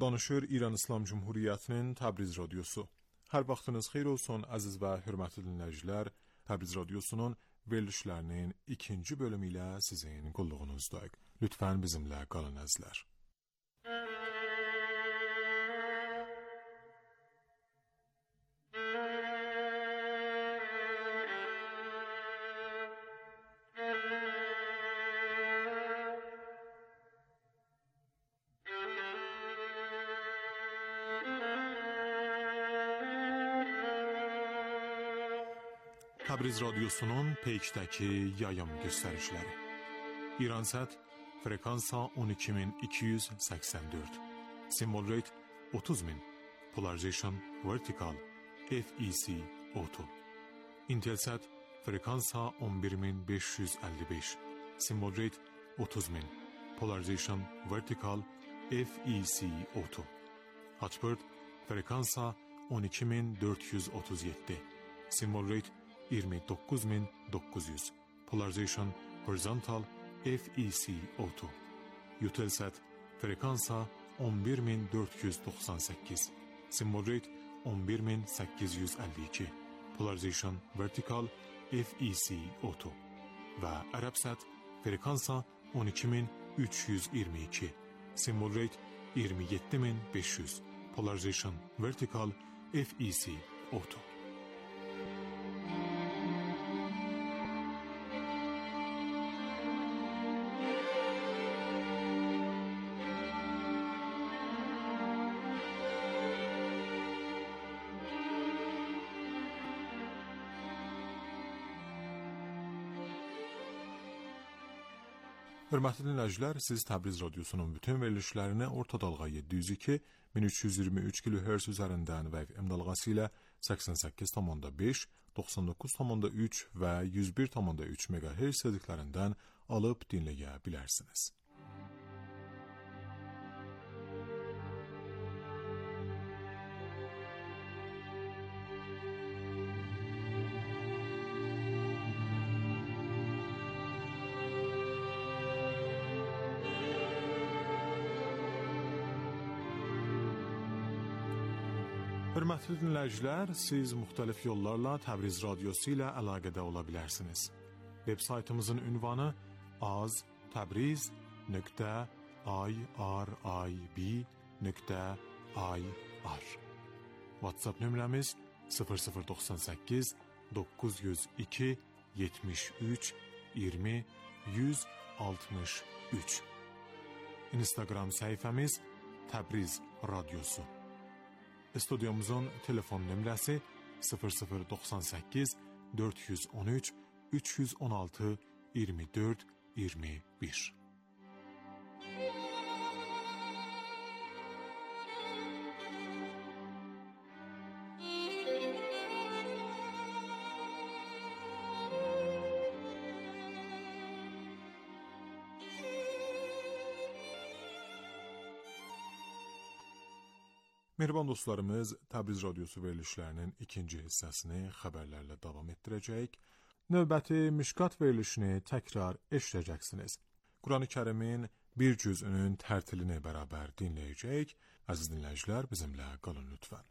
Danışır İran İslam Cumhuriyyətinin Təbriz Radyosu. Hər vaxtınız xeyir olsun əziz və hörmətli dinləyicilər. Təbriz Radyosunun verilişlərinin ikinci bölümü ilə sizin qulluğunuzdayıq. Lütfən bizimlə qalın əzizlər. Təbriz Radyosunun peykdəki yayım göstərişləri. İransat frekansa 12284, symbol rate 30000, polarization vertical, FEC auto. Intelsat frekansa 11555, symbol rate 30000, polarization vertical, FEC auto. Hotbird frekansa 12437, symbol rate 29900, polarization horizontal, FEC auto. Eutelsat frekansa 11498, symbol rate 11852, polarization vertical, FEC auto. Və Arabsat frekansa 12322, symbol rate 27500, polarization vertical, FEC auto. Hörmətli dinləyicilər, siz Təbriz Radyosunun bütün verilişlərini orta dalğa 702, 1323 kHz üzərindən və FM dalğası ilə 88,5, 99,3 və 101,3 MHz seziklərindən alıb dinləyə bilərsiniz. Hörmətli dinləyicilər, siz müxtəlif yollarla Təbriz Radyosu ilə əlaqədə ola bilərsiniz. Web saytımızın ünvanı az-tabriz.irib.ir. WhatsApp nömrəmiz 0098 902 73 20 163. Instagram səhifəmiz Təbriz Radyosu. Studiyomuzun telefon nömrəsi 0098 413 316 24 21. Mehriban dostlarımız, Təbriz Radyosu verilişlərinin ikinci hissəsini xəbərlərlə davam etdirəcək. Növbəti Mişkat verilişini təkrar eşidəcəksiniz. Quran-ı Kərimin bir cüzünün tərtilini bərabər dinləyəcək. Əziz dinləyicilər, bizimlə qalın lütfən.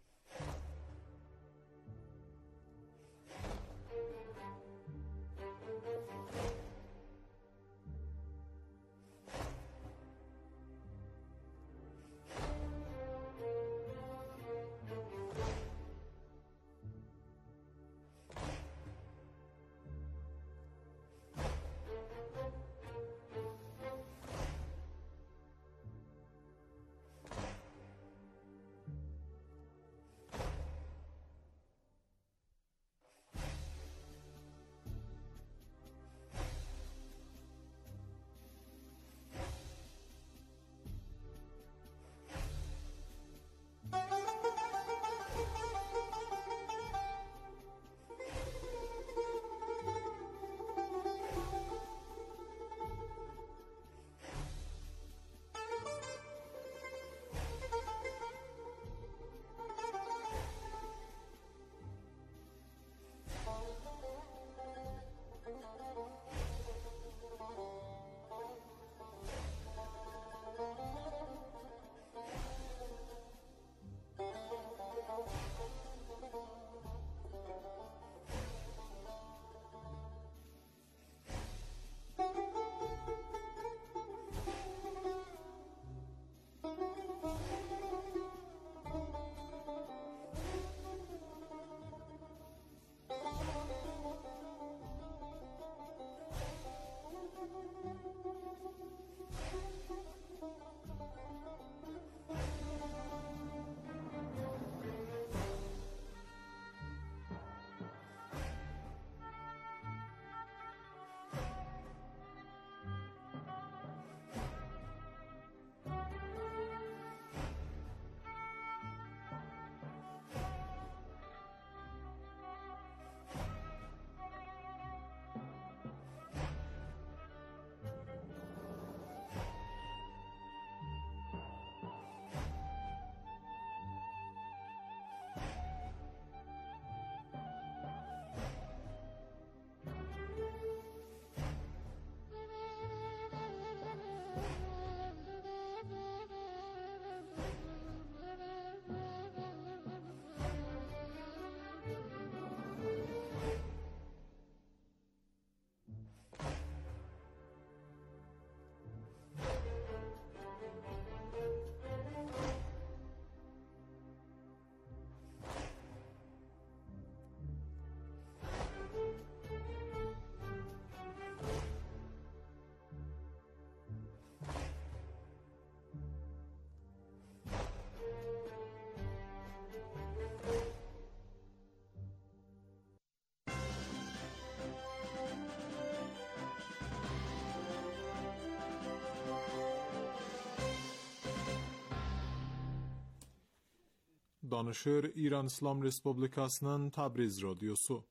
danışır İran İslam Respublikasının Təbriz radiosu.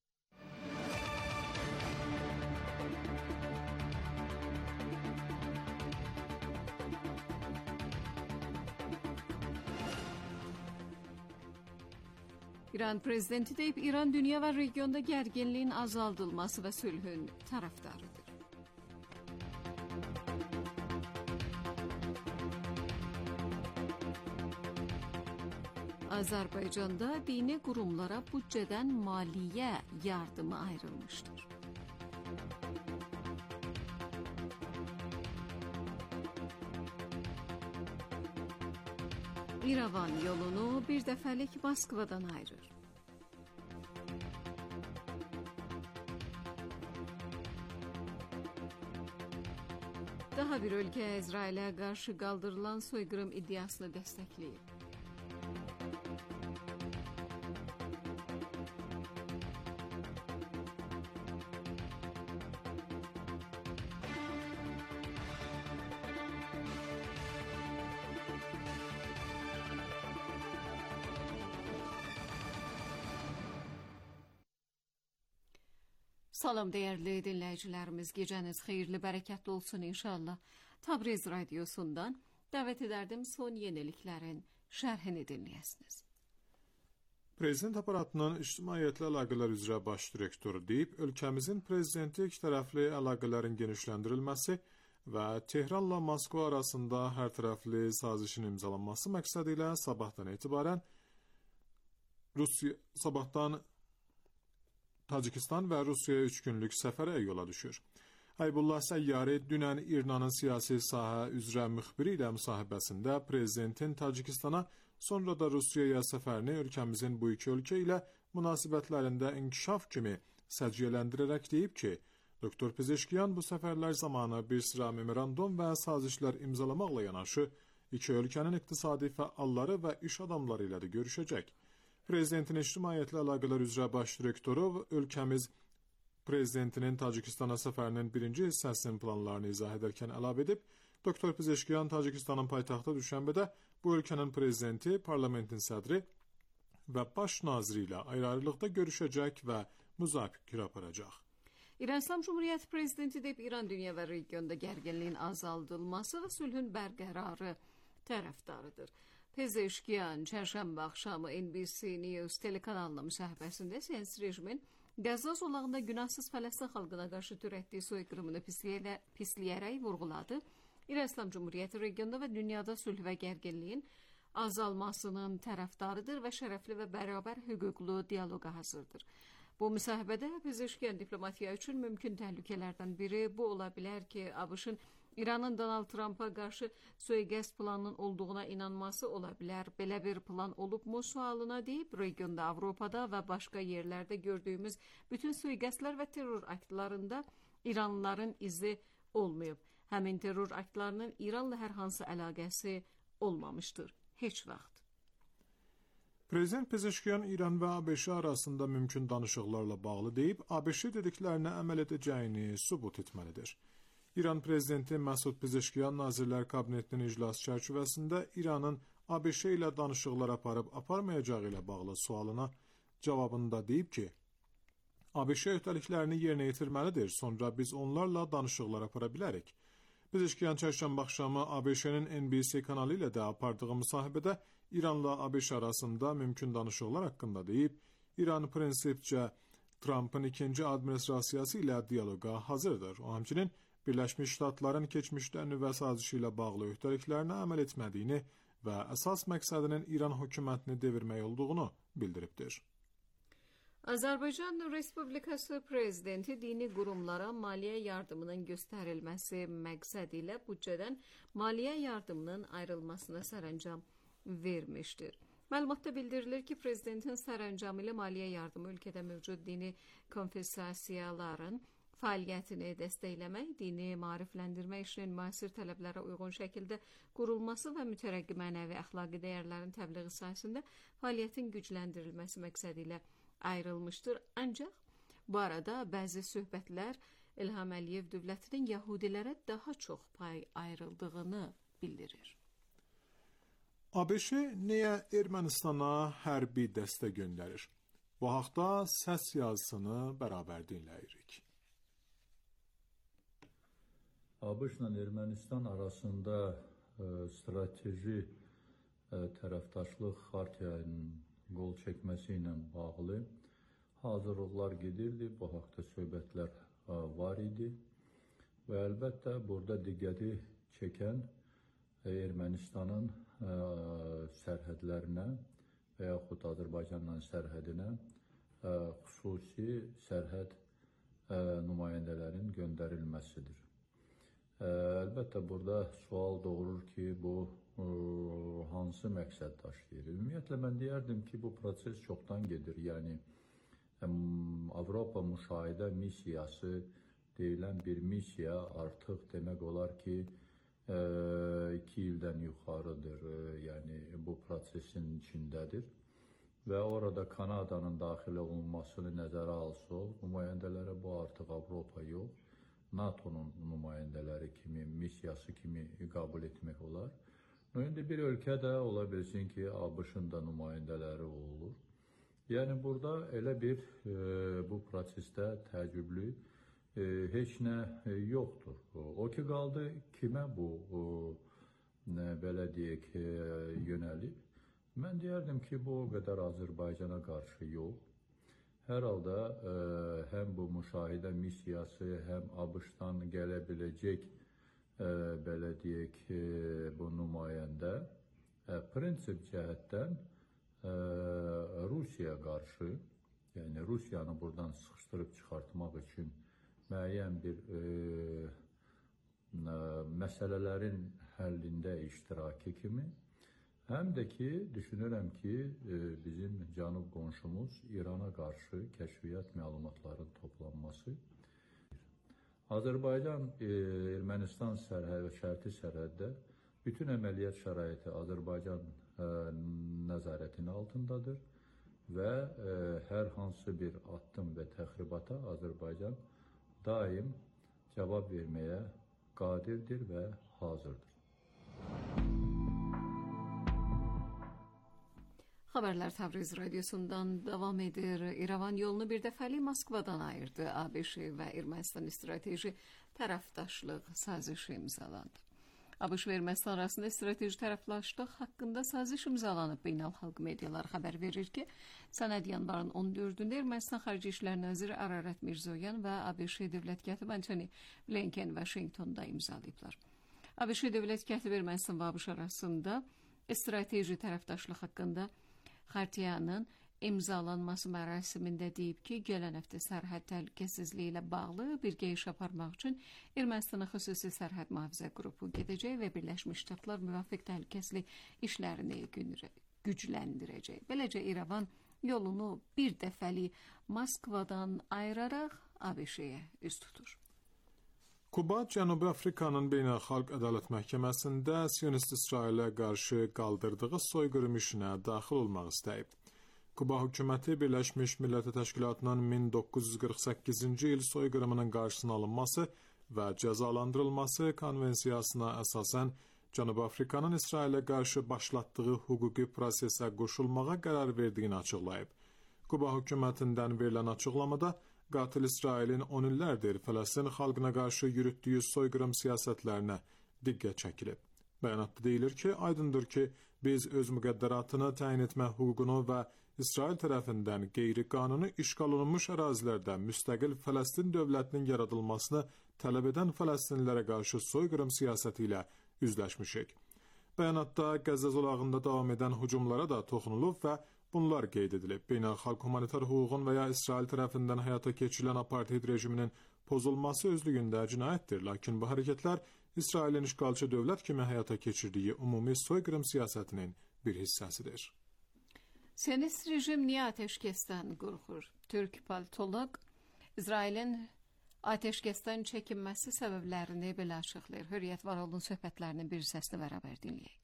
İran prezidenti deyib, İran dünya və regionda gərginliyin azaldılması və sülhün tərəfdarıdır. Azərbaycanda dini qurumlara büdcədən maliyyə yardımı ayrılmışdır. İrəvan yolunu bir dəfəlik Moskvadan ayırır. Daha bir ölkə İsrailə qarşı qaldırılan soyqırım iddiasını dəstəkləyib. Salam değerli dinləyicilərimiz, gecəniz xeyirli, bərəkətli olsun inşallah. Təbriz radiosundan dəvət edərdim son yeniliklərin şərhini dinləyəsiniz. Prezident aparatının ictimaiyyətlə əlaqələr üzrə baş direktoru deyib, ölkəmizin prezidenti ikitərəfli əlaqələrin genişləndirilməsi və Tehranla Moskva arasında hər tərəfli sazişin imzalanması məqsədi ilə sabahdan Tacikistan və Rusiyaya 3 günlük səfərə yola düşür. Aybullah Səyyari dünən İranın siyasi sahə üzrə müxbiri ilə müsahibəsində prezidentin Tacikistana, sonra da Rusiyaya səfərini ölkəmizin bu iki ölkə ilə münasibətlərində inkişaf kimi səciyyələndirərək deyib ki, Dr. Pezeşkiyan bu səfərlər zamanı bir sıra memorandum və sazişlər imzalamaqla yanaşı, iki ölkənin iqtisadi fəalları və iş adamları ilə də görüşəcək. Prezidentin ictimaiyyətlə əlaqələr üzrə baş direktoru ölkəmiz prezidentinin Tacikistana səfərinin birinci hissəsinin planlarını izah edərkən əlavə edib, Dr. Pezeşkiyan Tacikistanın paytaxtı Düşənbədə bu ölkənin prezidenti, parlamentin sədri və baş naziri ilə ayrı-ayrılıqda görüşəcək və müzakirə aparacaq. İran İslam Cumhuriyyəti prezidenti deyib, İran dünya və regionda gərginliyin azaldılması və sülhün bərqərarı tərəfdarıdır. Pezeşkiyan çərşənbə axşamı NBC News telekanalına müsahibəsində siyasi rejimin Qəzza zolağında günahsız Fələstin xalqına qarşı törətdiyi soyqırımını pisləyərək vurğuladı. İran İslam Cumhuriyyəti regionda və dünyada sülh və gərginliyin azalmasının tərəfdarıdır və şərəfli və bərabər hüquqlu dialoqa hazırdır. Bu müsahibədə Pezeşkiyan diplomatiya üçün mümkün təhlükələrdən biri bu ola bilər ki, ABŞ-ın İranın Donald Trump'a qarşı suiqəst planının olduğuna inanması ola bilər. Belə bir plan olubmu sualına deyib, regionda, Avropada və başqa yerlərdə gördüyümüz bütün suiqəstlər və terror aktlarında İranlıların izi olmayıb. Həmin terror aktlarının İranla hər hansı əlaqəsi olmamışdır. Heç vaxt. Prezident Pezeşkiyan İran və ABŞ arasında mümkün danışıqlarla bağlı deyib, ABŞ dediklərinə əməl edəcəyini sübut etməlidir. İran prezidenti Məsud Pezeşkiyan Nazirlər Kabinetinin iclası çərçivəsində İranın ABŞ ilə danışıqlar aparmayacağı ilə bağlı sualına cavabında deyib ki, ABŞ öhdəliklərini yerinə yetirməlidir, sonra biz onlarla danışıqlar apara bilərik. Pezeşkiyan çərşənbə axşamı ABŞ-nin NBC kanalı ilə də apardığı müsahibədə İranla ABŞ arasında mümkün danışıqlar haqqında deyib, İran prinsipcə Trump'ın ikinci administrasiyası ilə dialoqa hazırdır. O həmçinin Birləşmiş Ştatların keçmişdə nüvə sazişi ilə bağlı öhdəliklərinə əməl etmədiyini və əsas məqsədinin İran hökumətini devirmək olduğunu bildiribdir. Azərbaycan Respublikası prezidenti dini qurumlara maliyyə yardımının göstərilməsi məqsədi ilə büdcədən maliyyə yardımının ayrılmasına sərəncam vermişdir. Məlumatda bildirilir ki, prezidentin sərəncamı ilə maliyyə yardımı ölkədə mövcud dini konfessiyaların fəaliyyətini dəstəkləmək, dini maarifləndirmə işinin müasir tələblərə uyğun şəkildə qurulması və mütərəqqi mənəvi əxlaqi dəyərlərin təbliği sayəsində fəaliyyətin gücləndirilməsi məqsədi ilə ayrılmışdır. Ancaq bu arada bəzi söhbətlər İlham Əliyev dövlətinin Yahudilərə daha çox pay ayrıldığını bildirir. ABŞ niyə Ermənistana hərbi dəstə göndərir? Bu haqda səs yazısını bərabər dinləyirik. ABŞ-la Ermənistan arasında strateji tərəfdaşlıq xartiyasının qol çəkməsi ilə bağlı hazırlıqlar gedirdi. Bu haqda söhbətlər var idi və əlbəttə burada diqqəti çəkən Ermənistanın sərhədlərinə və yaxud Azərbaycanla sərhədinə xüsusi sərhəd nümayəndələrin göndərilməsidir. Əlbəttə burada sual doğurur ki, bu hansı məqsəd daşıyır? Ümumiyyətlə mən deyərdim ki, bu proses çoxdan gedir. Yəni Avropa müşahidə missiyası deyilən bir missiya artıq demək olar ki 2 ildən yuxarıdır, yəni bu prosesin içindədir və orada Kanadanın daxil olunmasını nəzərə alsaq, nümayəndələrə bu artıq Avropa yox, NATO'nun nümayəndələri kimi, missiyası kimi qəbul etmək olar. İndi bir ölkə də ola bilsin ki, ABŞ-ın da nümayəndələri olur. Yəni burada elə bir bu prosesdə təəccüblü heç nə yoxdur. O ki qaldı, kimə bu belə deyək yönəlib? Mən deyərdim ki, bu o qədər Azərbaycana qarşı yox. Hər halda həm bu müşahidə missiyası, həm ABŞ-dan gələ biləcək belə deyək bu nümayəndə prinsip cəhətdən Rusiyaya qarşı, yəni Rusiyanı buradan sıxışdırıb çıxartmaq üçün müəyyən bir məsələlərin həllində iştiraki kimi, həm də ki, düşünürəm ki, bizim cənub qonşumuz İrana qarşı kəşfiyyat məlumatların toplanması. Azərbaycan, Ermənistan şərti sərhəddə bütün əməliyyat şəraiti Azərbaycan nəzarətinin altındadır və hər hansı bir addım və təxribata Azərbaycan daim cavab verməyə qadirdir və hazırdır. Xəbərlər Təbriz radiosundan davam edir. İrəvan yolunu bir dəfəlik Moskvadan ayırdı. ABŞ və Ermənistan strateji tərəfdaşlıq sazişi imzalandı. ABŞ və Ermənistan arasında strateji tərəfdaşlıq haqqında saziş imzalanıb. Beynəlxalq medialar xəbər verir ki, sənəd yanvarın 14-də Ermənistan Xarici İşlər Naziri Ararat Mirzoyan və ABŞ dövlət katibi Antony Blinken Vaşinqtonda imzalayıblar. ABŞ dövlət katibi Ermənistan və ABŞ arasında strateji tərəfdaşlıq haqqında xartiyanın imzalanması mərasimində deyib ki, gələn həftə sərhəd təhlükəsizliyi ilə bağlı birgə iş aparmaq üçün Ermənistana xüsusi sərhəd mühafizə qrupu gedəcək və Birləşmiş Ştatlar müvafiq təhlükəsizlik işlərini gücləndirəcək. Beləcə İrəvan yolunu bir dəfəlik Moskvadan ayıraraq ABŞ-yə üz tutur. Kuba, Cənubi Afrikanın Beynəlxalq Ədalət Məhkəməsində Siyonist İsrailə qarşı qaldırdığı soyqırım işinə daxil olmaq istəyib. Kuba hökuməti Birləşmiş Millətlər Təşkilatının 1948-ci il soyqırımının qarşısının alınması və cəzalandırılması konvensiyasına əsasən Cənubi Afrikanın İsrailə qarşı başlatdığı hüquqi prosesə qoşulmağa qərar verdiyini açıqlayıb. Kuba hökumətindən verilən açıqlamada qatil İsrailin 10 illərdir Fələstin xalqına qarşı yürütdüyü soyqırım siyasətlərinə diqqət çəkilib. Bəyanatda deyilir ki, aydındır ki, biz öz müqəddəratını təyin etmə hüququnu və İsrail tərəfindən qeyri-qanuni işğal olunmuş ərazilərdə müstəqil Fələstin dövlətinin yaradılmasını tələb edən Fələstinlilərə qarşı soyqırım siyasəti ilə üzləşmişik. Bəyanatda Qəzza zolağında davam edən hücumlara da toxunulub və bunlar qeyd edilib. Beynəlxalq humanitar hüququn və ya İsrail tərəfindən həyata keçirilən apartheid rejiminin pozulması özlüyündə cinayətdir, lakin bu hərəkətlər İsrailin işğalçı dövlət kimi həyata keçirdiyi ümumi soyqırım siyasətinin bir hissəsidir. Siyonist rejim niyə atəşkəsdən qorxur? Türk politoloq İsrailin atəşkəsdən çəkinməsi səbəblərini belə açıqlayır. Hürriyyət Varolun söhbətlərinin bir hissəsini bərabər dinləyək.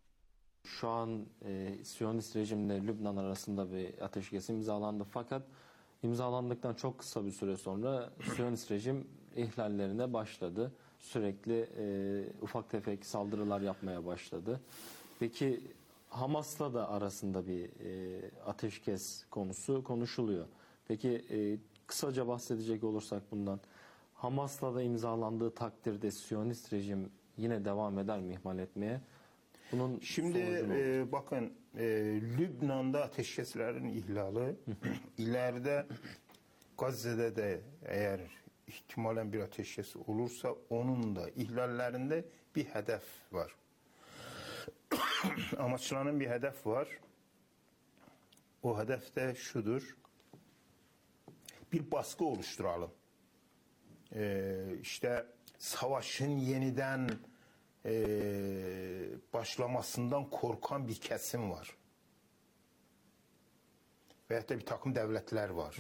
Şu an Siyonist rejimle Lübnan arasında bir ateşkes imzalandı. Fakat imzalandıktan çok kısa bir süre sonra Siyonist rejim ihlallerine başladı. Sürekli ufak tefek saldırılar yapmaya başladı. Peki Hamas'la da arasında bir ateşkes konusu konuşuluyor. Peki kısaca bahsedecek olursak bundan, Hamas'la da imzalandığı takdirde Siyonist rejim yine devam eder mi ihmal etmeye? Bunun Şimdi bakın Lübnan'da ateşkeslerin ihlali ileride Gazze'de de eğer ihtimalen bir ateşkes olursa onun da ihlallerinde bir hedef var. Amaçlanan bir hedef var. O hedef de şudur. Bir baskı oluşturalım. İşte savaşın yeniden başlamasından korkan bir kesim var. Veyahut da bir takım devletler var.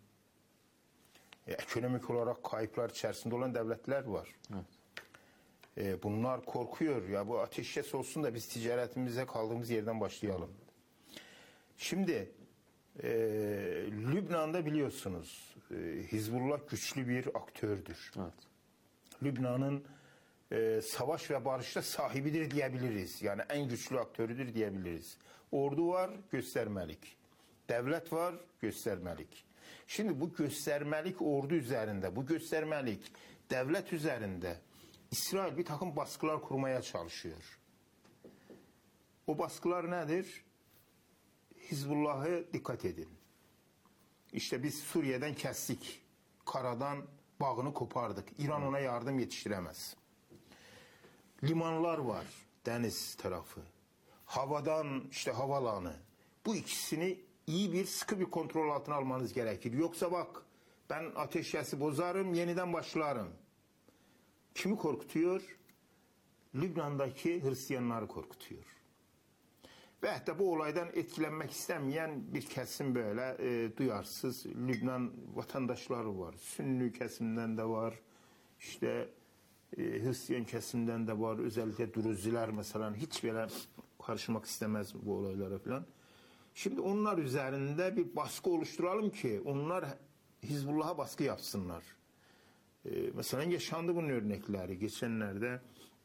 Ekonomik olarak kayıplar içerisinde olan devletler var. Evet. Bunlar korkuyor. Ya bu ateşkes olsun da biz ticaretimize kaldığımız yerden başlayalım. Şimdi Lübnan'da biliyorsunuz Hizbullah güçlü bir aktördür. Evet. Lübnan'ın savaş ve barışta sahibidir diyebiliriz. Yani en güçlü aktörüdür diyebiliriz. Ordu var, göstermelik. Devlet var, göstermelik. Şimdi bu göstermelik ordu üzerinde, bu göstermelik devlet üzerinde İsrail bir takım baskılar kurmaya çalışıyor. O baskılar nedir? Hizbullah'ı dikkat edin. İşte biz Suriye'den kestik. Karadan bağını kopardık. İran ona yardım yetiştiremez. Limanlar var, deniz tarafı. Havadan işte havalanı. Bu ikisini iyi bir sıkı bir kontrol altına almanız gerekir. Yoksa bak ben ateşkesi bozarım, yeniden başlarım. Kimi korkutuyor? Lübnan'daki Hristiyanları korkutuyor. Ve hatta bu olaydan etkilenmek istemeyen bir kesim böyle duyarsız Lübnan vatandaşları var. Sünni kesimden de var. İşte Hristiyan kesimden de var. Özellikle Druziler mesela hiç böyle karışmak istemez bu olaylara falan. Şimdi onlar üzerinde bir baskı oluşturalım ki onlar Hizbullah'a baskı yapsınlar. Mesela yaşandı bunun örnekleri. Geçenlerde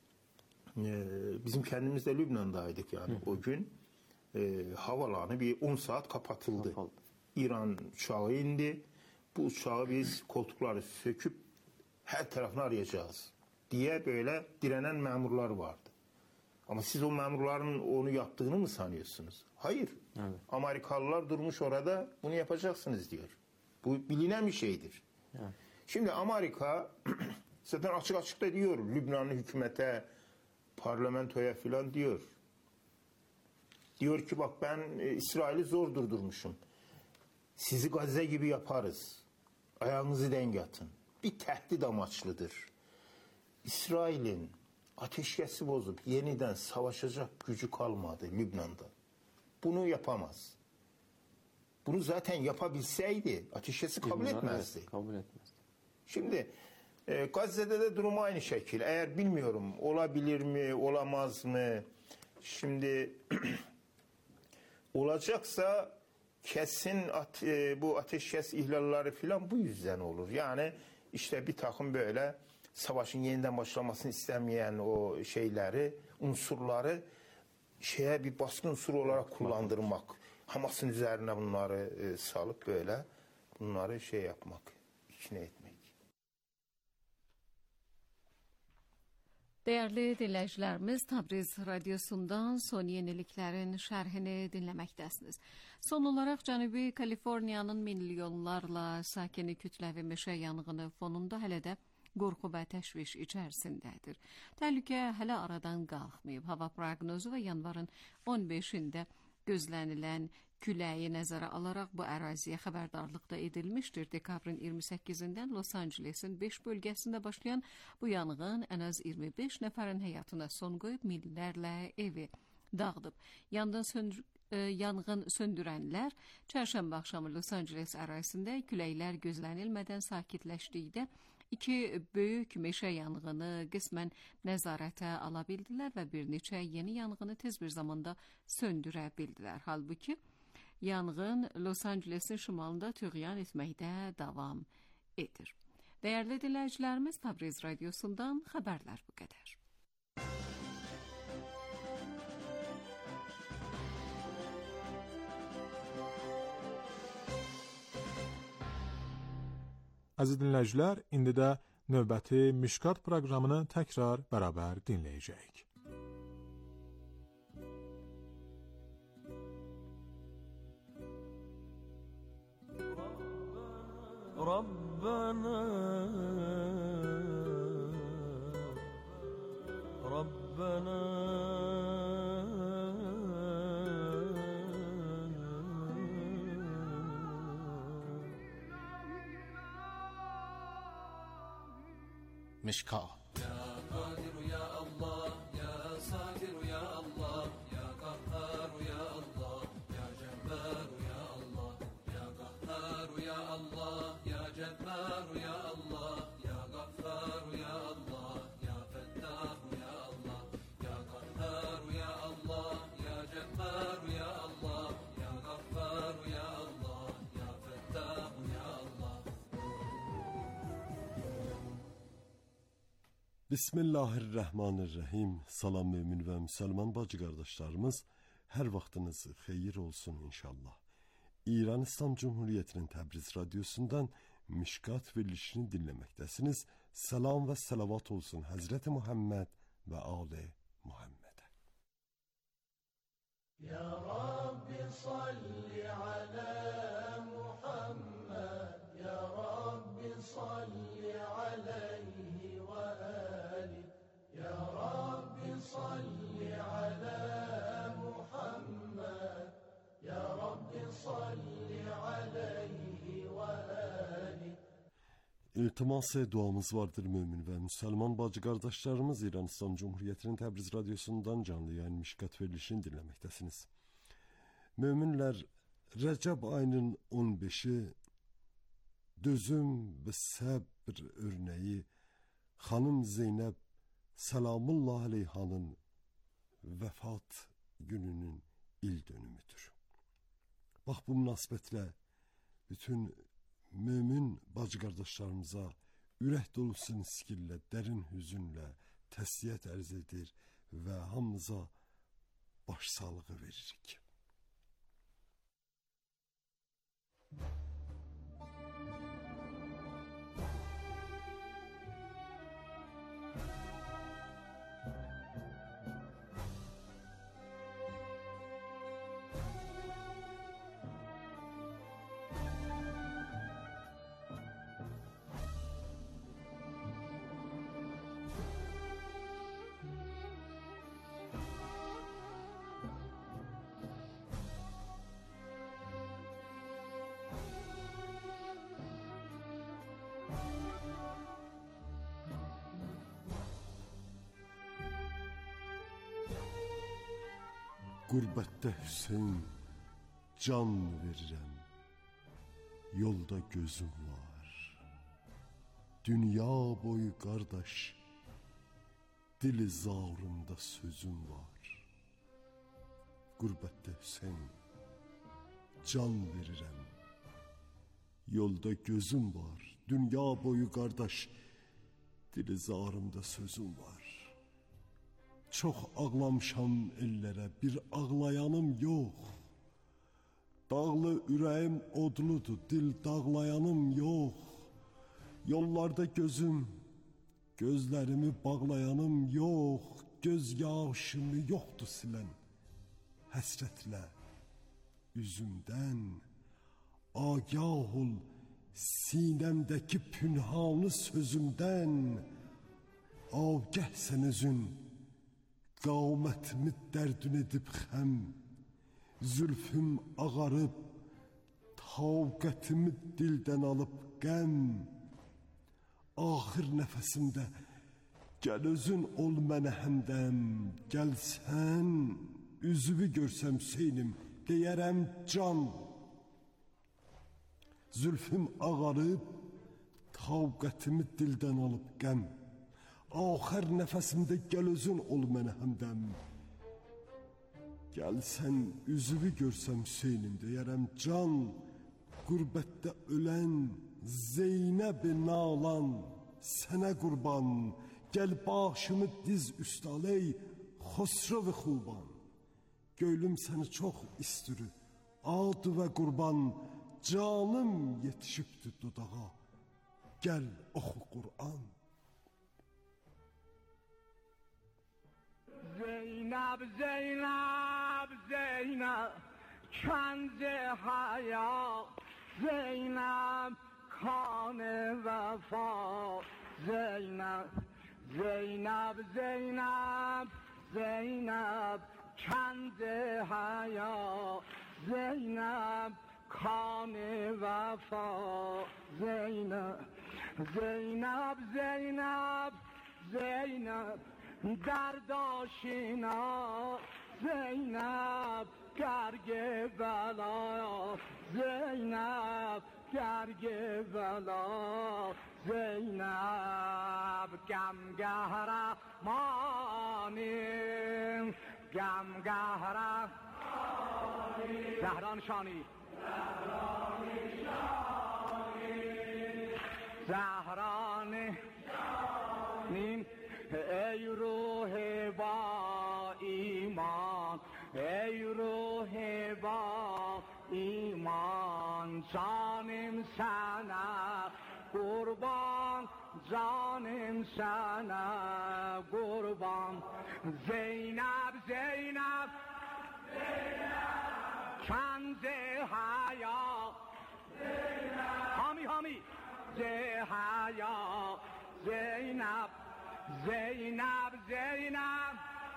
bizim kendimiz de Lübnan'daydık yani o gün. Havalanı bir 10 saat kapatıldı. İran uçağı indi. Bu uçağı biz koltukları söküp her tarafını arayacağız diye böyle direnen memurlar vardı. Ama siz o memurların onu yaptığını mı sanıyorsunuz? Hayır. Evet. Amerikalılar durmuş orada bunu yapacaksınız diyor. Bu bilinen bir şeydir. Evet. Şimdi Amerika zaten açık açık da diyor Lübnanlı hükümete, parlamentoya filan diyor. Diyor ki bak ben İsrail'i zor durdurmuşum. Sizi Gazze gibi yaparız. Ayağınızı denk atın. Bir tehdit amaçlıdır. İsrail'in ateşkesi bozup yeniden savaşacak gücü kalmadı Lübnan'da. Bunu yapamaz. Bunu zaten yapabilseydi ateşkesi kabul etmezdi. Evet, kabul etmezdi. Şimdi Gazze'de de durum aynı şekil. Eğer bilmiyorum olabilir mi, olamaz mı? Şimdi olacaksa kesin bu ateşkes ihlalleri falan bu yüzden olur. Yani işte bir takım böyle savaşın yeniden başlamasını istemeyen o şeyleri, unsurları bir baskın unsuru olarak kullandırmak. Hamas'ın üzerine bunları salıp böyle bunları yapmak, içine etmek. Değerli dinleyicilerimiz, Tabriz Radyosu'ndan son yeniliklerin şerhini dinlemektesiniz. Son olarak Cənubi Kaliforniyanın milyonlarla sakini kütləvi meşə yanğını fonunda hələ də qorxu və təşviş içərisindədir. Təhlükə hələ aradan qalxmayıb. Hava proqnozu və yanvarın 15-də gözlənilən küləyi nəzərə alaraq bu əraziyə xəbərdarlıq da edilmişdir. Dekabrın 28-dən Los Ancelesin 5 bölgəsində başlayan bu yanğın ən az 25 nəfərin həyatına son qoyub minlərlə evi dağıdıb. Yanğın söndürənlər çərşənbə axşamı Los Anceles ərazisində küləklər gözlənilmədən sakitləşdikdə 2 böyük meşə yanğını qismən nəzarətə ala bildilər və bir neçə yeni yanğını tez bir zamanda söndürə bildilər. Halbuki yanğın Los Ancelesin şimalında tüğyan etməkdə davam edir. Değerli dinləyicilərimiz, Tabriz Radyosu'ndan xəbərlər bu qədər. Əziz dinləyicilər, indi də növbəti Mişkat proqramını təkrar bərabər dinləyəcəyik. Rabbana Mişkat. Ya Kadir ya Allah, ya Satir ya Allah, ya Kahhar ya Allah, ya Cebbar ya Allah, ya Kahhar ya Allah, ya Cebbar ya Allah, ya Gaffar ya Allah, ya Fettah ya Allah, ya Kahhar ya Allah, ya Cebbar ya Allah, ya Gaffar ya Allah, ya Fettah ya Allah. Bismillahirrahmanirrahim. Salam mümin və müsəlman bacı qardaşlarımız, hər vaxtınız xeyir olsun inşallah. İran İslam Cumhuriyyətinin Təbriz radiosundan Mişkat verilişini dinləməkdəsiniz. Salam və salavat olsun Həzrəti Muhammed və Ali Muhammedə. Ya Rabbi salli ala Muhammed, Ya Rabbi salli alayhi ve ali, Ya Rabbi salli ala Muhammed, Ya Rabbi salli alayhi ve ali. İltimas-ı duamız vardır mümin və müsəlman bacı qardaşlarımız. İran İslam Cumhuriyyətinin Təbriz radiosundan canlı yayın Mişkat verilişini dinləməkdəsiniz. Müminlər, Rəcəb ayının 15-i dözüm və səbr örneği Xanım Zeynəb Salamullah Aleyhanın vəfat gününün il dönümüdür. Bax bu münasibətlə bütün mümin bacı qardaşlarımıza ürək dolusu niskillə, dərin hüzünlə təsliyyət ərz edir və hamımıza başsağlığı veririk. Qurbətdə Hüseyin can verirəm, yolda gözüm var. Dünya boyu qardaş, dili zarımda sözüm var. Qurbətdə Hüseyin can verirəm, yolda gözüm var. Dünya boyu qardaş, dili zarımda sözüm var. Çox ağlamışam ellərə, bir ağlayanım yox. Dağlı ürəyim odludur, dil dağlayanım yox. Yollarda gözüm, gözlərimi bağlayanım yox. Göz yaşımı yoxdur silən həsrətlə üzümdən. Agah ol sinəmdəki pünhanı sözümdən. Agah sən özün, qamətimi dərdün edib xəm, zülfüm ağarıb, taqətimi dildən alıb qəm. Axır nəfəsimdə gəl özün ol mənə həmdəm, gəl sən üzvü görsəm Hüseynim, deyərəm can. Zülfüm ağarıb, taqətimi dildən alıb qəm. Axır nəfəsimdə gəl özün ol mənə həmdəm. Gəl sən üzvü görsəm Hüseynim, deyərəm can. Qurbətdə ölən Zeynəb-i nalan sənə qurban. Gəl başımı diz üstə ey Xosrov-i xuban. Göylüm səni çox istürü, ad və qurban. Canım yetişibdi dudağa, Gəl oxu Qur'an. Zeynep, Zeynep, Zeynep, کنز حیا زینب کان وفا زینب زینب زینب زینب کنز حیا زینب کان وفا زینب زینب زینب زینب درداشینا زینب گرگ بلا زینب گرگ بلا زینب گمگهر مانیم گمگهر زهران شانی زهران شانی ای روح با ایمان ای روح با ایمان جانم sana قربان جانم sana قربان زینب زینب کنز حیا حامی حامی حیا زینب زینب زینب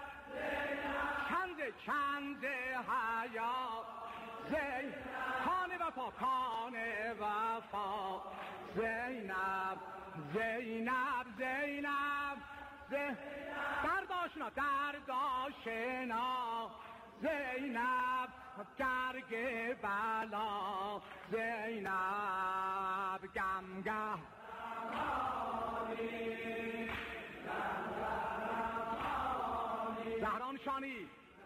کنز حیا کان وفا کان وفا زینب زینب زینب درداشنا درداشنا زینب گرگ بلا زینب گمگه زهران شانی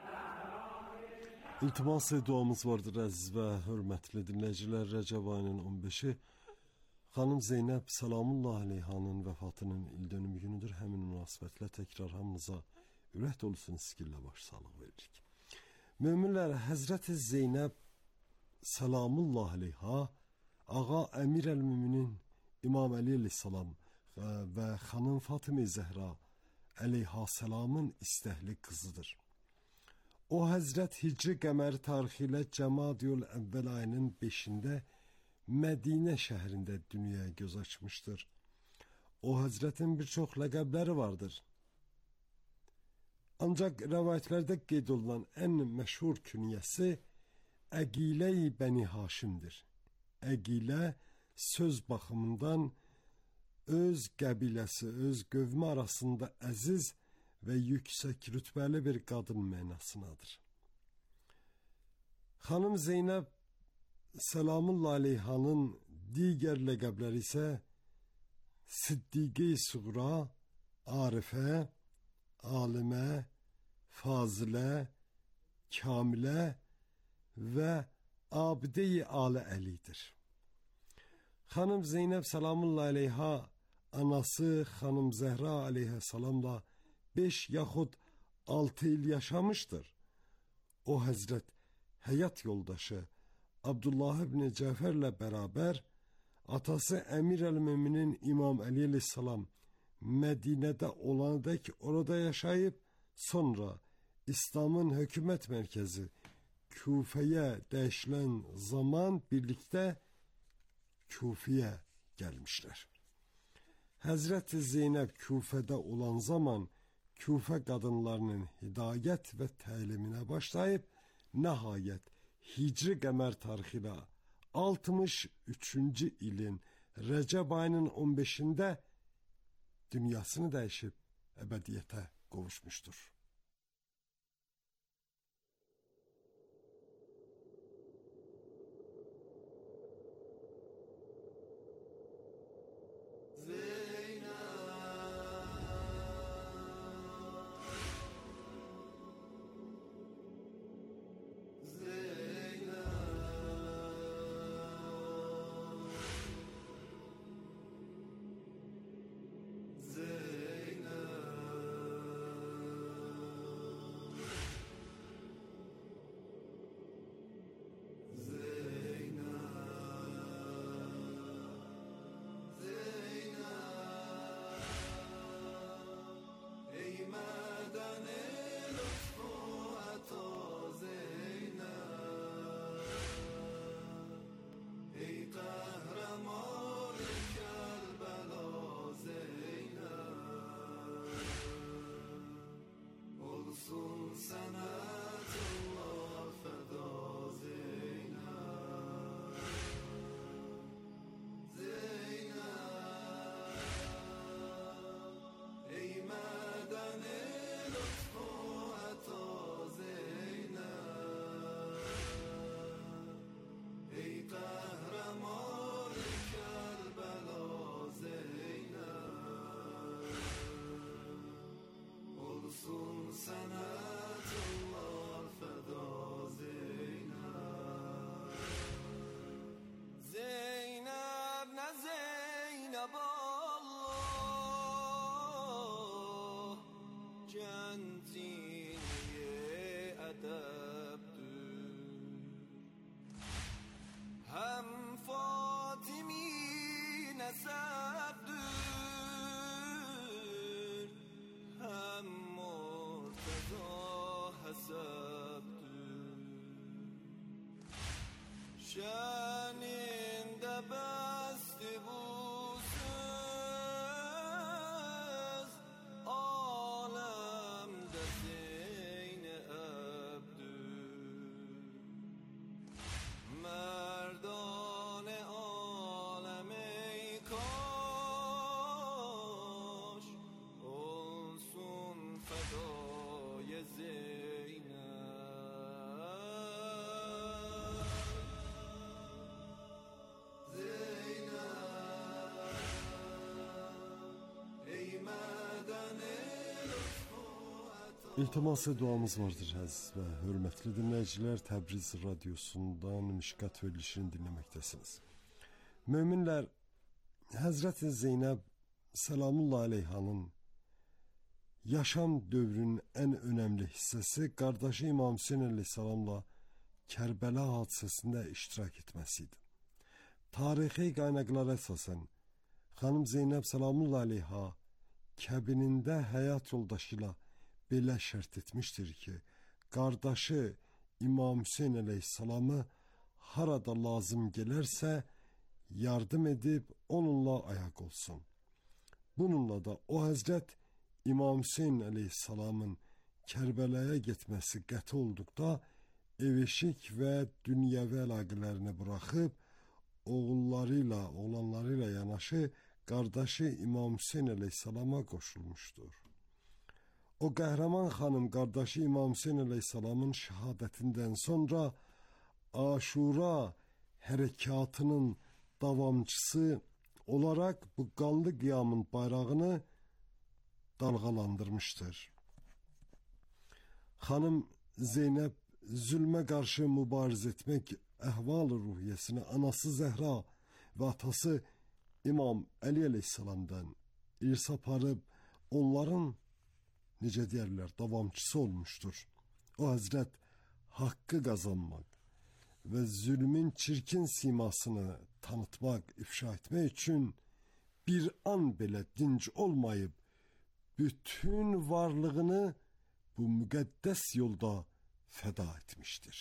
İltimas duamız vardır əziz və hörmətli dinləyicilər. Rəcəb ayının 15-i xanım Zeynəb Səlamullah Aleyhanın vəfatının ildönümü günüdür. Həmin münasibətlə təkrar hamınıza ürək dolusu sikirlə başsağlığı veririk. Möminlər, Həzrəti Zeynəb Səlamullah Aleyha Ağa Əmir əl-Müminin İmam Əli əleyhissalam və xanım Fatimə Zəhra əleyha səlamın istəhli qızıdır. O Həzrət Hicri qəməri tarixi ilə Cəmadiyül Əvvəl ayının 5-də Mədinə şəhərində dünyaya göz açmışdır. O Həzrətin bir çox ləqəbləri vardır. Ancaq rəvayətlərdə qeyd olunan ən məşhur künyəsi Əqilə-i Bəni Haşimdir. Əqilə söz baxımından öz qəbiləsi, öz qövmü arasında əziz və yüksək rütbəli bir qadın mənasınadır. Xanım Zeynəb Səlamullah Aleyhanın digər ləqəbləri isə Siddiqe-i Suğra, Arifə, Alimə, Fazilə, Kamilə və Abidə-i Alə Əlidir. Xanım Zeynəb Səlamullah Aleyha anası Xanım Zəhra Aleyhisselamla 5 yaxud 6 il yaşamışdır. O Həzrət həyat yoldaşı Abdullah ibn Cəfərlə bərabər atası Əmir əl-Müminin İmam Əli əleyhissalam Mədinədə olanadək orada yaşayıb, sonra İslamın hökumət mərkəzi Küfəyə dəyişilən zaman birlikdə Küfəyə gəlmişlər. Həzrəti Zeynəb Küfədə olan zaman Küfə qadınlarının hidayət və təliminə başlayıb, nəhayət Hicri qəmər tarixi ilə 63-cü ilin Rəcəb ayının 15-də dünyasını dəyişib əbədiyyətə qovuşmuşdur. سینه ادب‌دür هم فاطمی نسب‌دür هم مرتضی حسب‌دür şeninde besti bu söz alemde Zeynep'dür merdane alem ey kaş olsun fedای Zeynep İltiması duamız vardır əziz və hörmətli dinləyicilər. Təbriz radiosundan Mişqat verilişini dinləməkdəsiniz. Möminlər, Həzrəti Zeynəb Səlamullah Aleyhanın yaşam dövrünün ən önəmli hissəsi qardaşı İmam Hüseyn Aleyhisselamla Kərbəla hadisəsində iştirak etməsiydi. Tarixi qaynaqlara əsasən xanım Zeynəb Səlamullah Aleyha kəbinində həyat yoldaşı ilə belə şərt etmişdir ki, qardaşı İmam Hüseyn Aleyhisselamı harada lazım gələrsə yardım edib onunla ayaq olsun. Bununla da o həzrət İmam Hüseyn Aleyhisselamın Kərbəlaya getməsi qəti olduqda ev-eşik və dünyəvi əlaqələrini buraxıb oğlanları ilə yanaşı qardaşı İmam Hüseyn Aleyhisselama qoşulmuşdur. O qəhrəman xanım qardaşı İmam Hüseyn Aleyhisselamın şəhadətindən sonra Aşura hərəkatının davamçısı olaraq bu qanlı qiyamın bayrağını dalğalandırmışdır. Xanım Zeynəb zülmə qarşı mübarizə etmək əhval-ı ruhiyyəsini anası Zəhra və atası İmam Əli Aleyhisselam'dan irs aparıb onların necə deyərlər davamçısı olmuşdur. O həzrət haqqı qazanmaq və zülmün çirkin simasını tanıtmaq, ifşa etmək üçün bir an belə dinc olmayıb bütün varlığını bu müqəddəs yolda fəda etmişdir.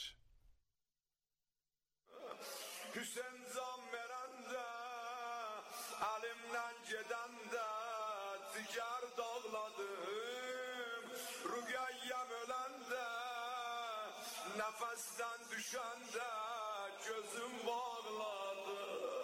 Hüseyin zam verende, elimden gedende zigar dağladım. Rügayyem ölende, nefesten düşende gözüm bağladı.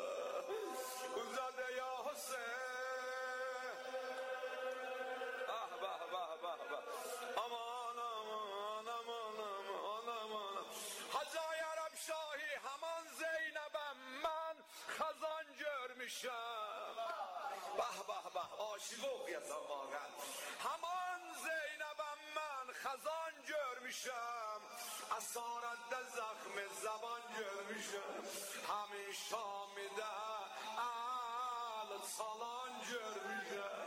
Uzadı ya Hüseyin. Ah bah bah bah bah. Aman aman aman aman aman. Hacı Yarab Şahi haman Zeynep'em ben kazan görmüşüm. Bah bah bah aşık okuyasam vagan. Haman Zeynep'em ben kazan görmüşüm. Asarette zahmi zaman görmüşüm. Hamin Şami'de alıp salan görmüşüm.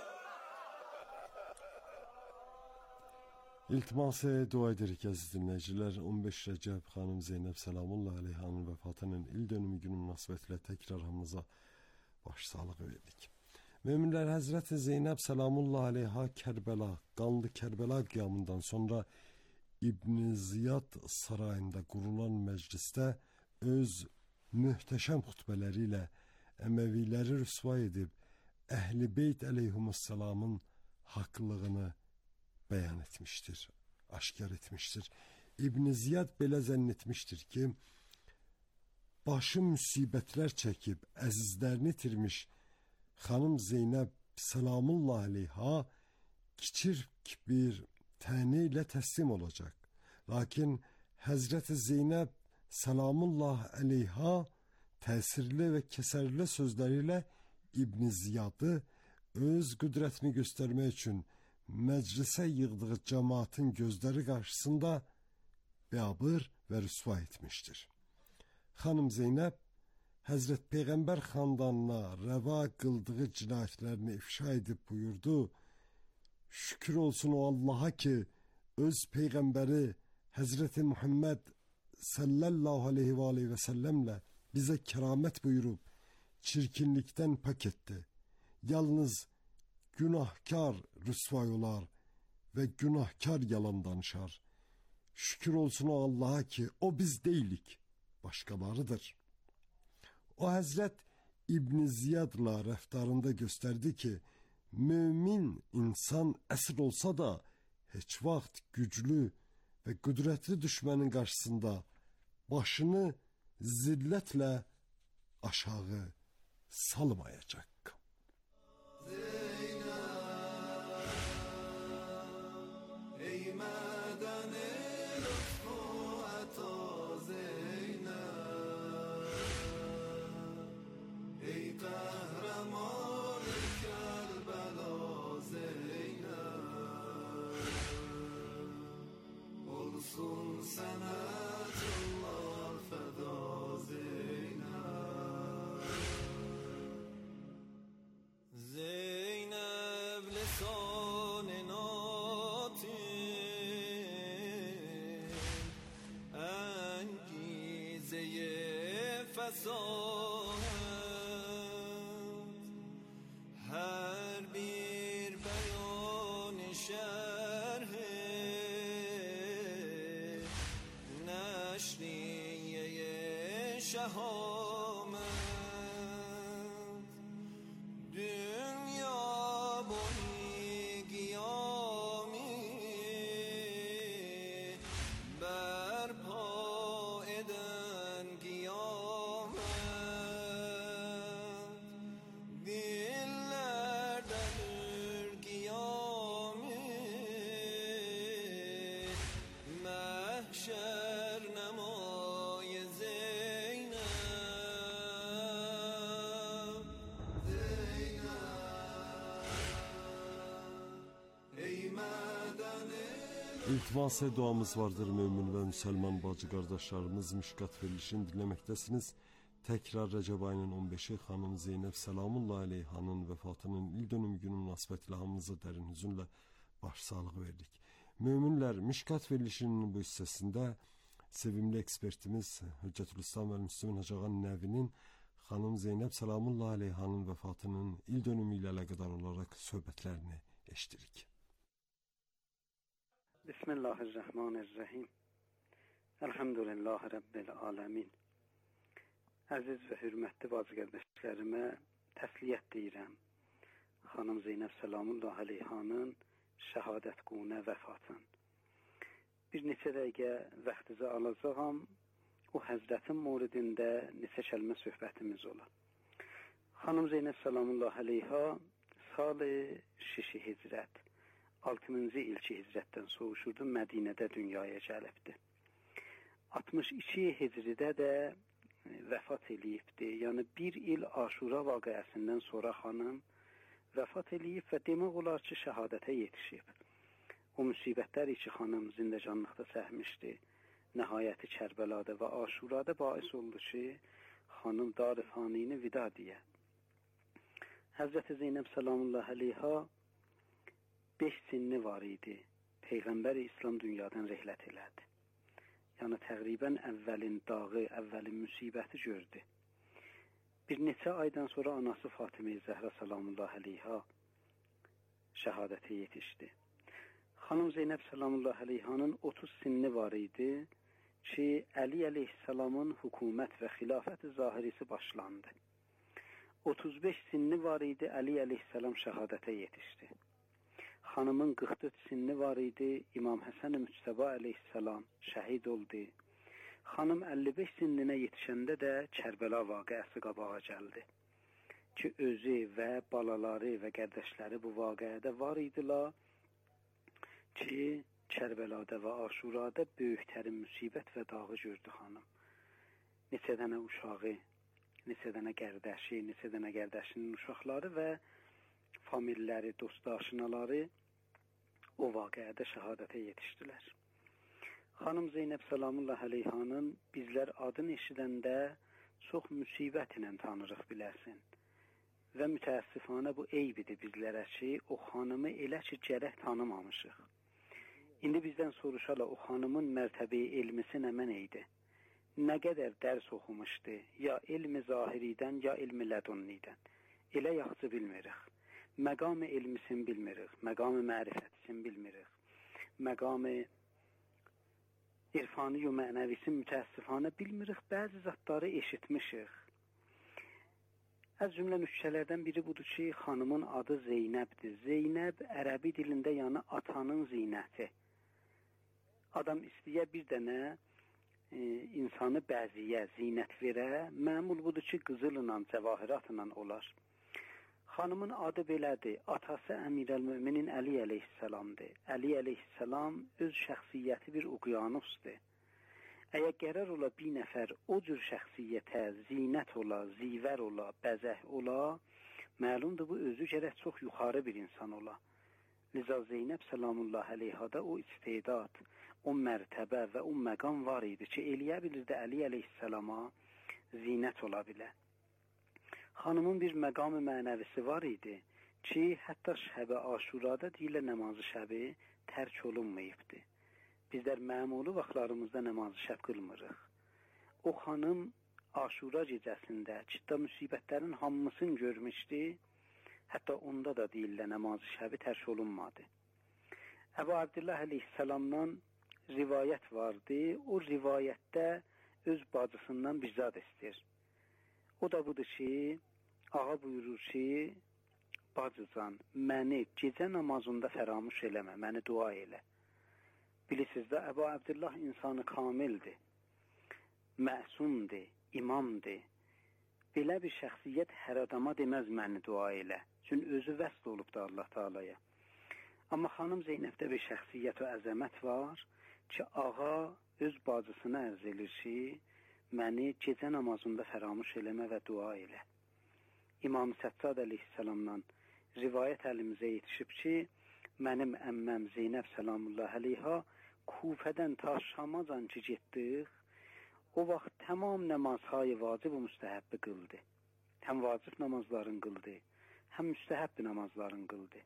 İltiması dua edirik əziz dinləyicilər. 15 Rəcəb xanım Zeynəb Səlamullah Aleyhanın vəfatının il dönümü günü münasibətilə təkrar hamınıza başsağlığı verdik. Möminlər, Həzrəti Zeynəb Səlamullah Aleyha Kərbəla, qanlı Kərbəla qiyamından sonra İbn Ziyad sarayında qurulan məclisdə öz möhtəşəm xutbələri ilə Əməviləri rüsva edib Əhl-i Beyt əleyhümussalamın haqlılığını bəyan etmişdir, aşkar etmişdir. İbn Ziyad belə zənn etmişdir ki, başı müsibətlər çəkib əzizlərini itirmiş xanım Zeynəb Səlamullah Aleyha kiçik bir təni ilə təslim olacaq. Lakin Həzrəti Zeynəb Səlamullah Aleyha təsirli və kəsərli sözləri ilə İbn Ziyadı öz qüdrətini göstərmək üçün məclisə yığdığı cəmaatın gözləri qarşısında bəabır və rüsva etmişdir. Xanım Zeynəb Həzrət Peyğəmbər xandanına rəva qıldığı cinayətlərini ifşa edib buyurdu: Şükür olsun o Allaha ki, öz peyğəmbəri Həzrəti Muhammed sallallahu aleyhi ve sellemlə bizə kəramət buyurub, çirkinlikdən pak etdi. Yalnız günahkar rüsvay olar ve günahkar yalan danışar. Şükür olsun o Allah'a ki o biz değilik, başkalarıdır. O Hazret İbn Ziyad'la rəftarında gösterdi ki, mümin insan əsir olsa da heç vaxt güclü ve kudretli düşmanın karşısında başını zillətle aşağı salmayacak. her bir beyan şerh neşriye şehamet dünya boyu giyami berpa eden giyamet dillerdendir giyami mahşer nemay Zeynep ey medeni. İltimas duamız vardır mümin ve Müslüman bacı kardeşlerimiz. Mişkat verilişini dinlemektesiniz. Tekrar Recep ayının 15'i Hanım Zeynep Selamullahi Aleyhan'ın vefatının il dönüm günü münasebetiyle hamımıza derin hüzünle başsağlığı verdik. Müminler, Mişkat verilişinin bu hissesinde sevimli ekspertimiz Hüccetülislam ve Müslüman Hacağan Nevi'nin Hanım Zeynep Selamullahi Aleyhan'ın vefatının il dönümüyle alakadar olarak sohbetlerini eşittik. Bismillahirrahmanirrahim. Elhamdülillahi Rabbil alemin. Əziz və hürmətli bacı qardaşlarıma təsliyyət deyirəm. Xanım Zeynəb Selamullahi Aleyhanın şəhadət qunə vəfatın. Bir neçə dəqiqə vaxtınızı alacağam. O həzrətin moridində neçə kəlmə söhbətimiz olar. Xanım Zeynəb Selamullahi Aleyha salı 6 hicrət 6-cı ilki hicrətdən soğuşurdu, Mədinədə dünyaya gəlibdi. 62 hicridə də vəfat eləyibdi. Yəni bir il Aşura vaqəəsindən sonra xanım vəfat eləyib və demək olar ki, şəhadətə yetişib. O müsibətlər ki, xanım zindəcanlıqda çəkmişdi, nəhayəti Kərbəlada və Aşurada bais oldu ki, xanım dar-ı fanini vida deyə. Həzrəti Zeynəb Selamullahi Aleyha 5 sinni var idi. Peyğəmbər İslam dünyadan rəhlət elədi. Yəni təqribən əvvəlin dağı, əvvəlin müsibəti gördü. Bir neçə aydan sonra anası Fatimə Zəhra Salamullahi Aleyha şəhadətə yetişdi. Xanım Zeynəb Salamullahi Aleyhanın 30 sinni var idi ki, Əli Əleyhisselamın hökumət və xilafət zahirisi başlandı. 35 sinni var idi, Əli Əleyhisselam şəhadətə yetişdi. Xanımın 44 sinni var idi, İmam Həsən-i Müctəba Əleyhisselam şəhid oldu. Xanım 55 sinninə yetişəndə də Kərbəla vaqəəsi qabağa gəldi. Ki, özü və balaları və qardaşları bu vaqəədə var idilər ki, Kərbəlada və Aşurada böyüklərin müsibət və dağı gördü xanım. Neçə dənə uşağı, neçə dənə qardaşı, neçə dənə qardaşının uşaqları və familləri, dost-aşinaları o vaqəədə şəhadətə yetişdilər. Xanım Zeynəb Selamullahi Aleyhanın bizlər adını eşidəndə çox müsibət ilə tanırıq biləsin. Və mütəəssifanə bu eybidir bizlərə ki, o xanımı elə ki gərək tanımamışıq. İndi bizdən soruşala o xanımın mərtəbəyi elmisi nə mən idi? Nə qədər dərs oxumuşdu? Ya elmi zahiridən, ya elmi lədunnidən. Elə yaxşı bilmirik. Məqam-ı elmisin bilmirik. Məqam-ı mərifətisin bilmirik. Məqam-ı irfani-yu mənəvisin mütəəssifanə bilmirik. Bəzi zatları eşitmişik. Az cümlə nüktələrdən biri budur ki, xanımın adı Zeynəbdir. Zeynəb ərəbi dilində yəni atanın zinəti. Adam istəyə bir dənə insanı bəziyə, zinət verə, məmul budur ki, qızılla, cəvahiratla olar. Xanımın adı belədir. Atası Əmirəl-Möminin Əli əleyhissalamdır. Əli əleyhissalam öz şəxsiyyəti bir uqyanusdur. Əgər qərar ola bir nəfər o cür şəxsiyyətə zinət ola, zivər ola, bəzəh ola, məlumdur bu özü gərək çox yuxarı bir insan ola. Liza Zeynəb salamullah əleyhada o istedad, o mərtəbə və o məqam var idi ki, eləyə bilirdi Əli əleyhissalama zinət ola bilər. Xanımın bir məqam-ı mənəvisi var idi ki, hətta şəb-i aşurada deyilə namazı şəbi tərk olunmayıbdır. Bizlər məmulu vaxtlarımızda namazı şəb qılmırıq. O xanım aşura gecəsində ciddi müsibətlərin hamısını görmüşdü, hətta onda da deyillə namazı şəbi tərk olunmadı. Əbu Abdillah əleyhissalamdan rivayət vardı, o rivayətdə öz bacısından bir zad istəyir. O da budur ki, ağa buyurur ki, bacıcan, məni gecə namazında fəramuş eləmə, məni dua elə. Bilirsiniz də, Əbu Abdillah insanı kamildir, məsumdur, imamdır. Belə bir şəxsiyyət hər adama deməz məni dua elə. Çünki özü vəsl olubdur Allah Teala'ya. Amma xanım Zeynəbdə bir şəxsiyyət və əzəmət var ki, ağa öz bacısına ərz edir ki, məni gecə namazında fəramuş eləmə və dua elə. İmam Səccad əleyhissalamdan rivayət əlimizə yetişib ki, mənim əmməm Zeynəb salamullah əleyha Kufədən ta Şamacan ki getdik, o vaxt tamam namazhay vacib və müstəhəbbi qıldı. Həm vacib namazların qıldı, həm müstəhəbbi namazların qıldı.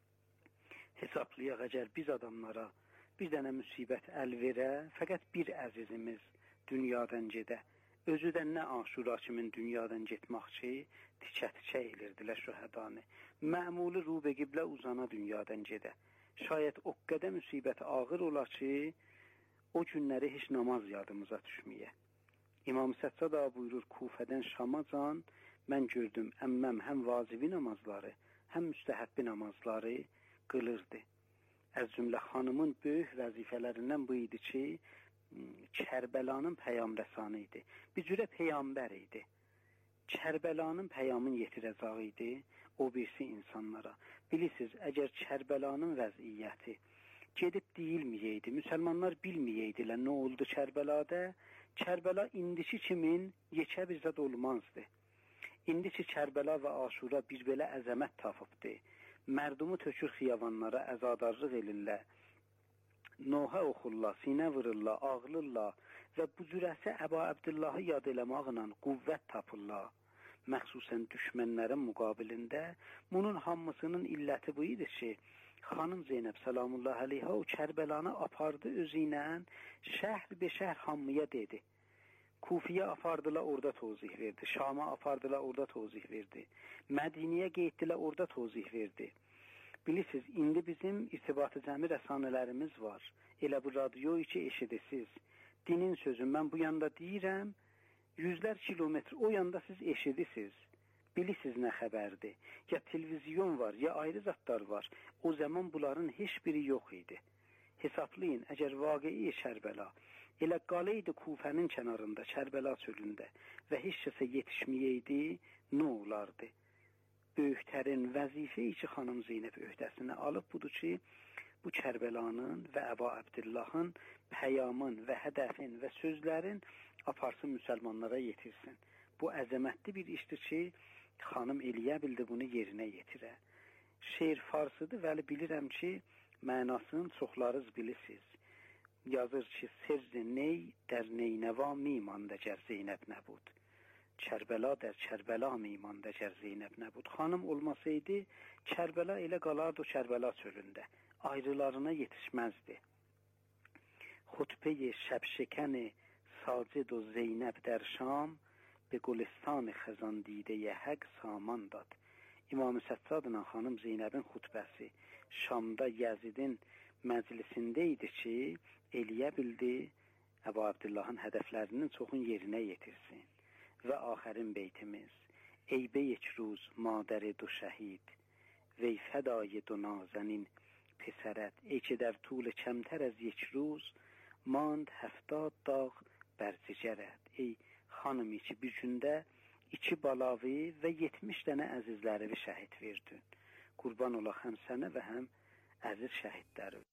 Hesablayaq, əgər biz adamlara bir dənə müsibət əl verə, fəqət bir əzizimiz dünyadan gedə. Özüdən nə aşura kimin dünyadan getmək ki, tikə-tikə elirdilər şühədanı. Məmuli rubə qiblə uzana dünyadan gedə. Şayət o qədər müsibət ağır olar ki, o günləri heç namaz yadımıza düşməyə. İmam Səccad buyurur, Kufədən Şamacan, mən gördüm, əmməm həm vacibi namazları, həm müstəhəbbi namazları qılırdı. Az cümlə xanımın böyük vəzifələrindən bu idi ki, Kərbəlanın peyamrəsanı idi. Bir cürə peyambər idi. Kərbəlanın peyamını yetirəcəyi idi, o birisi insanlara. Bilirsiniz, əgər Kərbəlanın vəziyyəti gedib deyilməyəydi, müsəlmanlar bilməyəydilər nə oldu Kərbəlada, Kərbəla indiki kimin yekə bir zad olmazdı. İndiki Kərbəla və Aşura bir belə əzəmət tapıbdı. Mərdumu tökür xiyavanlara, əzadarlıq elirlər. Nohə oxurlar, sinə vururlar, ağlırlar və bu cürəsə Əbu Abdullahı yad eləmaqla qüvvət tapırlar. Məxsusən düşmənlərin müqabilində bunun hamısının illəti bu idi ki, xanım Zeynəb salamullah əleyhə o Kərbəlanı apardı özü ilə, şəhr be şəhr hamıya dedi. Kufiyə apardılar, orada tozih verdi. Şam'a apardılar, orada tozih verdi. Mədiniyə getdilər, orada tozih verdi. Bilirsiniz, indi bizim irtibatı cəmi rəsanələrimiz var. Elə bu radyo ki eşidəsiz. Dinin sözü, mən bu yanda deyirəm, yüzlər kilometr o yanda siz eşidəsiz. Bilirsiniz nə xəbərdir. Ya televizyon var, ya ayrı zatlar var. O zaman bunların heç biri yox idi. Hesablayın, əgər vaqei Kərbəla elə qaləydi Kufənin kənarında, Kərbəla çölündə və heç kəsə yetişməyəydi, nə olardı? Böyüklərin vəzifəyi ki, xanım Zeynəb öhdəsinə alıb budur ki, bu Kərbəlanın və Əbu Abdullahın pəyamın və hədəfin və sözlərin aparsın müsəlmanlara yetirsin. Bu əzəmətli bir işdir ki, xanım eləyə bildi bunu yerinə yetirə. Şeir farsıdır, vəli bilirəm ki, mənasını çoxlarız bilirsiniz. Yazır ki, sirri ney der neynəva mimanda gər Zeynəb nəbud. Kərbəla der Kərbəla mimanda gər Zeynəb nəbud. Xanım olmasaydı, Kərbəla elə qalardı o Kərbəla çölündə. Ayrılarına yetişməzdi. خطبه شبشکن ساجد و زینب در شام به گلستان خزان دیده حق سامان داد. İmam Sətsadla xanım Zeynəbin xutbəsi Şamda Yazidin məclisində idi ki, eləyə bildi Əbu Abdullahın hədəflərinin çoxun yerinə yetirsin. Və axərin beytimiz: ای به یک روز مادر دو شهید وی فدای دو نازنین پسرت، ای که در طول کمتر از یک روز ماند 70 dağ bər cigərət. Ey xanım ki bir gündə 2 balavi və 70 dənə əzizlərini şəhid verdin. Qurban ola həm sənə və həm əziz şəhidlərinə.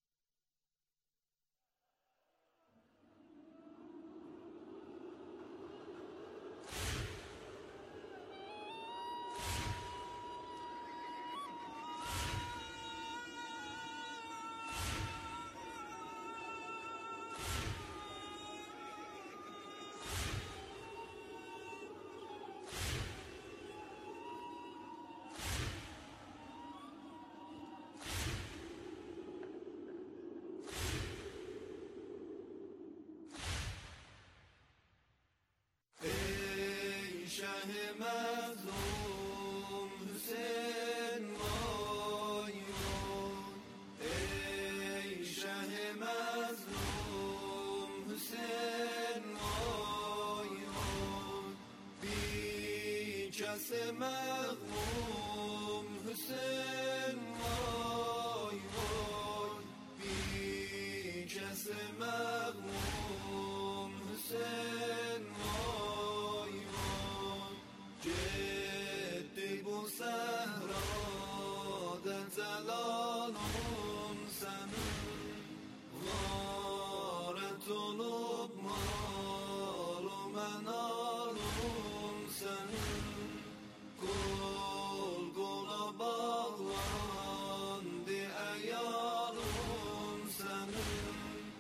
مظلوم حسین وای وای، ای شه مظلوم حسین وای وای، بی کس مغموم حسین وای وای، بی کس مغموم حسین وای وای، جدی bu sehrada zelalun senin gharet olup malum enalun senin kol kola bağlandı eyalun senin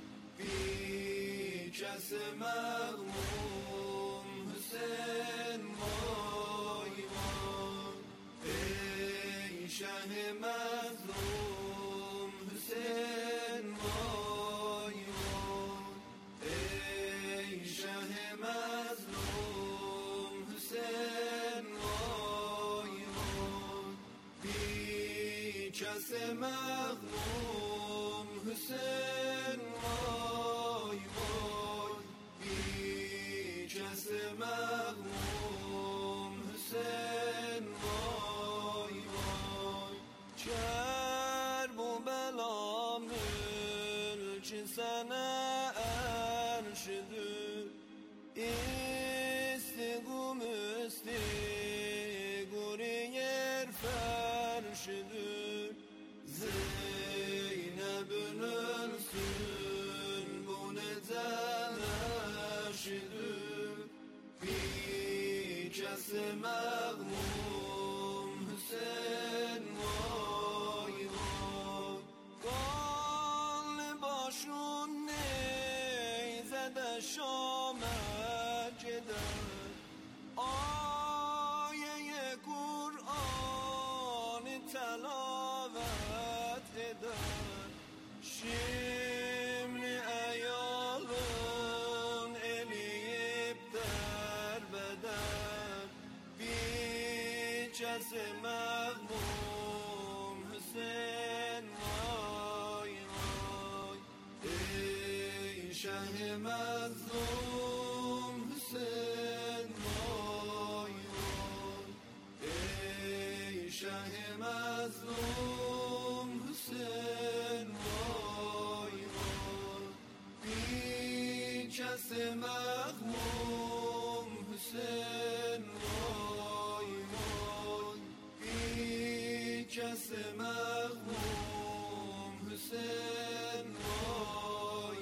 bir kesi mağmum Hüseyin vay vay, ey şeh-i mezlum Hüseyin vay vay, ey şeh-i mezlum Hüseyin vay vay, bir kesi mezlum Hüseyin vay vay, bir kesi mezlum Hüseyin vay vay. Kerb-u bela mülki sana erşidü, istigum istigur yer ferşidü, Zeynep'ün ölsün bu neden eşidü, bir kesi mağmum Hüseyin vay vay, kanlı başın neyzede Şam'a gider, ayeye Kur'an'ı telavet eder, şimdi eyalın eleyip derbeder, bir kesi mağmum Hüseyin vay vay, ey şeh-i mezlum Hüseyin vay vay, ey şeh-i mezlum Hüseyin vay vay, bir kesi mağmum Hüseyin vay vay, bir kesi mağmum Hüseyin vay vay.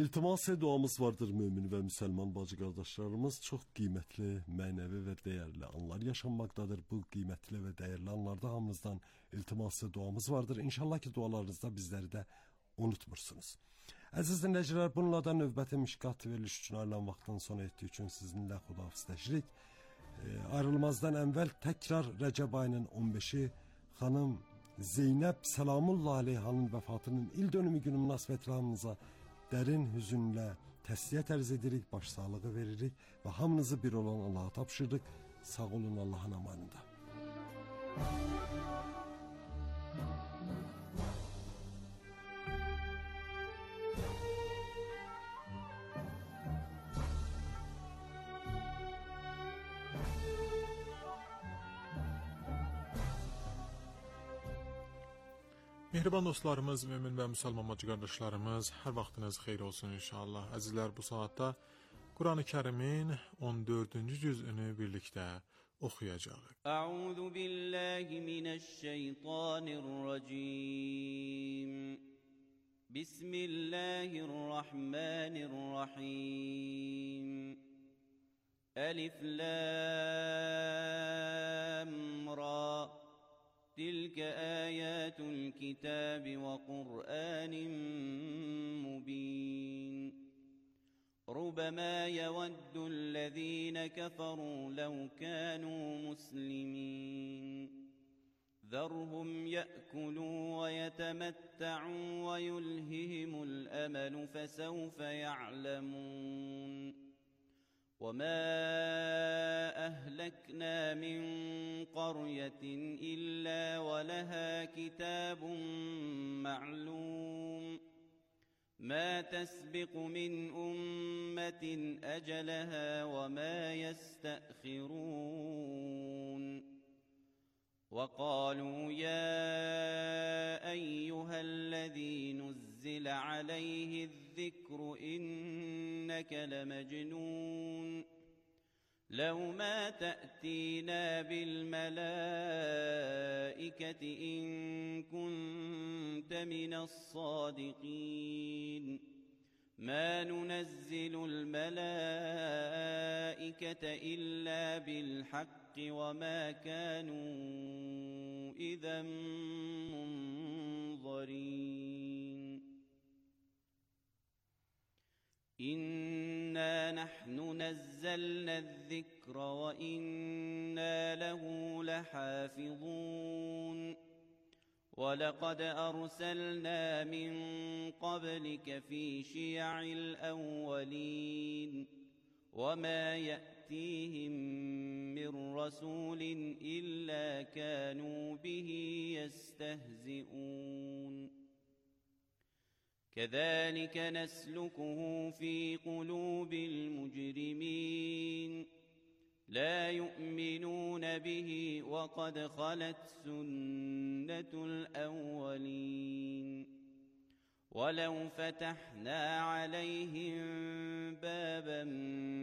İltimas duamız vardır mümin ve Müslüman bacı kardeşlerimiz. Çok kıymetli, manevi ve değerli anlar yaşanmaktadır. Bu kıymetli ve değerli anlarda hamımızdan iltimas duamız vardır. İnşallah ki dualarınızda bizleri de unutmursunuz. Əziz dinləyicilər, bununla da növbəti Mişkat veriliş üçün ayrılan vaxtdan sonra etdiyi üçün sizinlə xudahafizləşirik. Ayrılmazdan əvvəl təkrar Rəcəb ayının 15-i xanım Zeynəb Səlamullah Aleyhanın vəfatının il dönümü günü münasibətilə hamınıza dərin hüzünlə təsliyyət ərz edirik, başsağlığı veririk və hamınızı bir olan Allah'a tapşırdık. Sağ olun, Allah'ın amanında. Mehriban dostlarımız, mümin və müsəlman bacı qardaşlarımız, hər vaxtınız xeyir olsun inşallah. Əzizlər, bu saatda Quran-ı Kərimin 14-cü cüzünü birlikdə oxuyacağıq. Əuzu billahi mineşşeytanirracim. Bismillahirrahmanirrahim. Elif lam ra. تلك آيات الكتاب وقرآن مبين ربما يود الذين كفروا لو كانوا مسلمين ذرهم يأكلوا ويتمتعوا ويلههم الأمل فسوف يعلمون وما أهلكنا من قرية إلا ولها كتاب معلوم ما تسبق من أمة أجلها وما يستأخرون وقالوا يا أيها الذي نزل عليه الذكر إنك لمجنون لو ما تأتينا بالملائكة إن كنت من الصادقين ما ننزل الملائكة إلا بالحق وما كانوا إذا منظرين إنا نحن نزلنا الذكر وإنا له لحافظون ولقد أرسلنا من قبلك في شيع الأولين وما يأتيهم من رسول إلا كانوا به يستهزئون كذلك نسلكه في قلوب المجرمين لا يؤمنون به وقد خلت سنة الأولين ولو فتحنا عليهم بابا